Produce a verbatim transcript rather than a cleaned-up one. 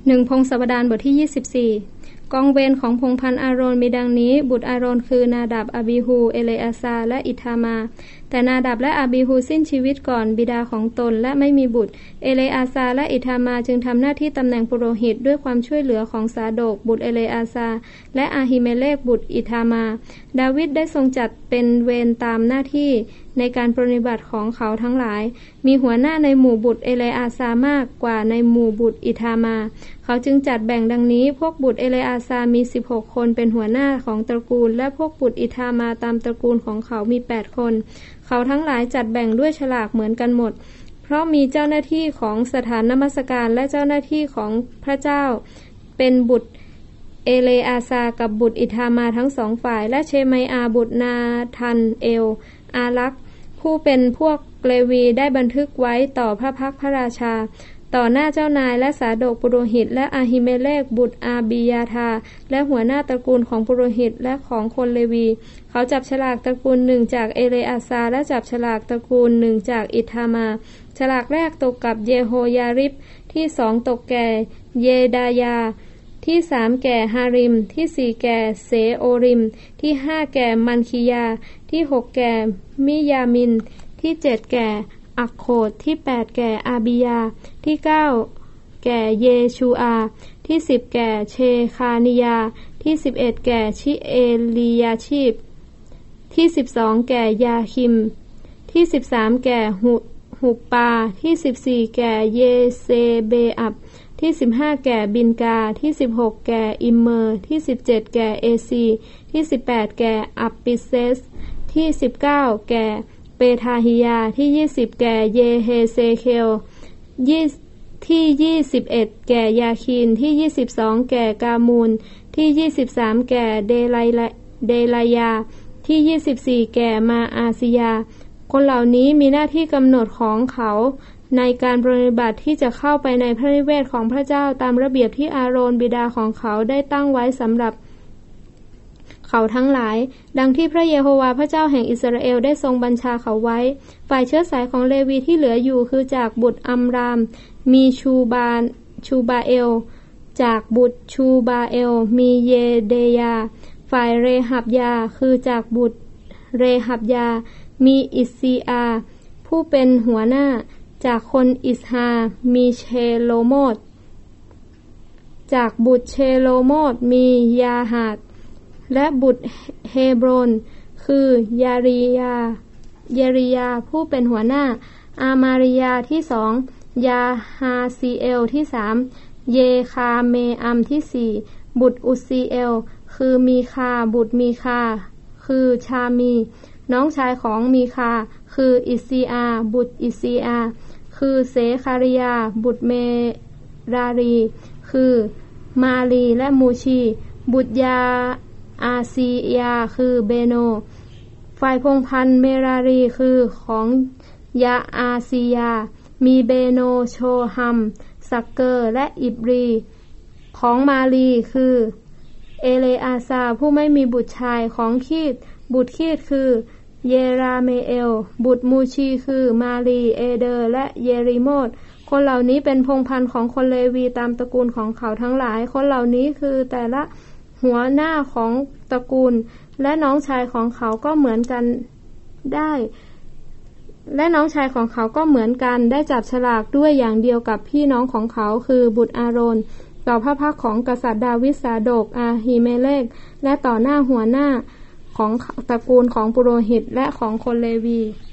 หนึ่งพงศาวดารบทที่ยี่สิบสี่กองเวรของพงศ์พันธุ์อาโรนมีดังนี้บุตรอาโรนคือนาดับอาบีฮูเอเลอาซาและอิธามาแต่นาดับและอาบีฮูสิ้นชีวิตก่อนบิดาของตนและไม่มีบุตรเอเลอาซาและอิธามาจึงทำหน้าที่ตำแหน่งปุโรหิตด้วยความช่วยเหลือของซาโดกบุตรเอเลอาซาและอาฮิเมเลกบุตรอิธามาดาวิดได้ทรงจัดเป็นเวรตามหน้าที่ในการปฏิบัติของเขาทั้งหลายมีหัวหน้าในหมู่บุตรเอเลอาซามากกว่าในหมู่บุตรอิธามาเขาจึงจัดแบ่งดังนี้พวกบุตรเอเลอาซามีสิบหกคนเป็นหัวหน้าของตระกูลและพวกบุตรอิธามาตามตระกูลของเขามีแปดคนเขาทั้งหลายจัดแบ่งด้วยฉลากเหมือนกันหมดเพราะมีเจ้าหน้าที่ของสถานนมัสการและเจ้าหน้าที่ของพระเจ้าเป็นบุตรเอเลอาซากับบุตรอิธามาทั้งสองฝ่ายและเชมัยอาบุตรนาทันเอลอารักผู้เป็นพวกเลวีได้บันทึกไว้ต่อพระพักพระราชาต่อหน้าเจ้านายและสาโดกปุโรหิตและอาฮิเมเลกบุตรอาบิยาธาและหัวหน้าตระกูลของปุโรหิตและของคนเลวีเขาจับฉลากตระกูลหนึ่งจากเอเลอาซาและจับฉลากตระกูลหนึ่งจากอิธามาฉลากแรกตกกับเยโฮยาริบที่สองตกแก่เยดายาที่สามแก่ฮาริมที่สี่แก่เสโอริมที่ห้าแก่มันคียาที่หกแก่มิยามินที่เจ็ดแก่อักโคดที่แปดแก่อาบิยาที่เก้าแก่เยชูอาที่สิบแก่เชคานิยาที่สิบเอ็ดแก่ชิเอลียาชีพที่สิบสองแก่ยาคิมที่สิบสามแก่หุหุปปาที่สิบสี่แก่เยเซเบอับที่สิบห้าแก่บินกาที่สิบหกแก่อิมเมอร์ที่สิบเจ็ดแก่เอซีที่สิบแปดแก่อัปปิเซสที่สิบเก้าแก่เปทาฮิยาที่ยี่สิบแก่เยเฮเซเคลที่ยี่สิบเอ็ดแก่ยาคีนที่ยี่สิบสองแก่กามูลที่ยี่สิบสามแก่เดไลเดลายาที่ยี่สิบสี่แก่มาอาซิยาคนเหล่านี้มีหน้าที่กำหนดของเขาในการปฏิบัติที่จะเข้าไปในพระนิเวศของพระเจ้าตามระเบียบที่อาโรนบิดาของเขาได้ตั้งไว้สำหรับเขาทั้งหลายดังที่พระเยโฮวาห์พระเจ้าแห่งอิสราเอลได้ทรงบัญชาเขาไว้ฝ่ายเชื้อสายของเลวีที่เหลืออยู่คือจากบุตรอัมรามมีชูบาชูบาเอลจากบุตรชูบาเอลมีเยเดยาฝ่ายเรหับยาคือจากบุตรเรหับยามีอิสซีอาผู้เป็นหัวหน้าจากคนอิสฮามีเชโลโมตจากบุตรเชโลโมตมียาหาดและบุตรเฮโบรนคือยาริยาเยริยาผู้เป็นหัวหน้าอามาริยาที่สองยาฮาซีเอลที่สามเยคาเมอัมที่สี่บุตรอุซีเอลคือมีคาบุตรมีคาคือชามีน้องชายของมีคาคืออิซีอาบุตรอิซีอาคือเสคาริยาบุตรเมรารีคือมาลีและมูชีบุตรยาอาซียาคือเบโนฝ่ายพงศ์พันธุ์เมรารีคือของยาอาซียามีเบโนโชฮัมสักเกอร์และอิบรีของมาลีคือเอเลอาซาผู้ไม่มีบุตรชายของคีดบุตรคีดคือเยราเมเอลบุตรมูชีคือมาลีเอเดอร์และเยริโมตคนเหล่านี้เป็นพงศ์พันธุ์ของคนเลวีตามตระกูลของเขาทั้งหลายคนเหล่านี้คือแต่ละหัวหน้าของตระกูลและน้องชายของเขาก็เหมือนกันได้และน้องชายของเขาก็เหมือนกันได้จับฉลากด้วยอย่างเดียวกับพี่น้องของเขาคือบุตรอาโรนต่อพระพักของกษัตริย์ดาวิดซาโดกอาฮิเมเลกและต่อหน้าหัวหน้าของตระกูลของปุโรหิตและของคนเลวี